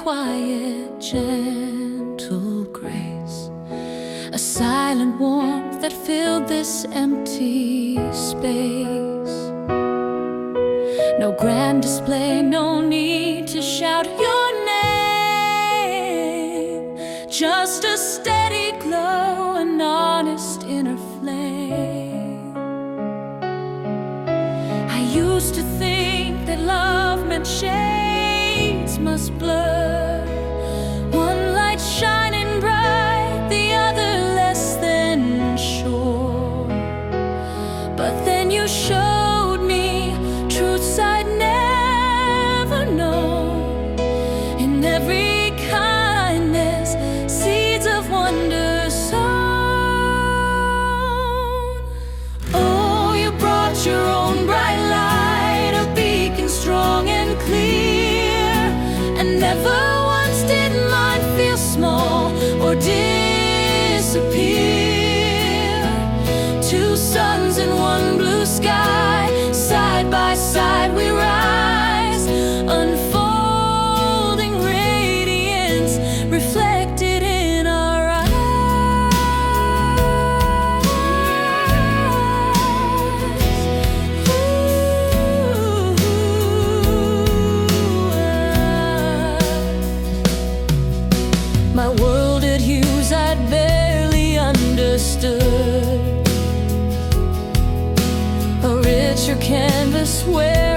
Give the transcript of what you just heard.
quiet, gentle grace, a silent warmth that filled this empty space. No grand display, no need to shout your name, just a steady glow, an honest inner flame. I used to think that love meant shades must blur, one light shining bright, the other less than sure. But then you showed me truths I'd never known. In every kindness, seeds of wonder sown. Oh, you brought your own bright light, a beacon strong and clear, and never once did mine feel small or disappear. Two suns in one blue sky, side by side we rise, unfolding radiance reflected in our eyes. My world at hues I'd barely understood, a richer canvas where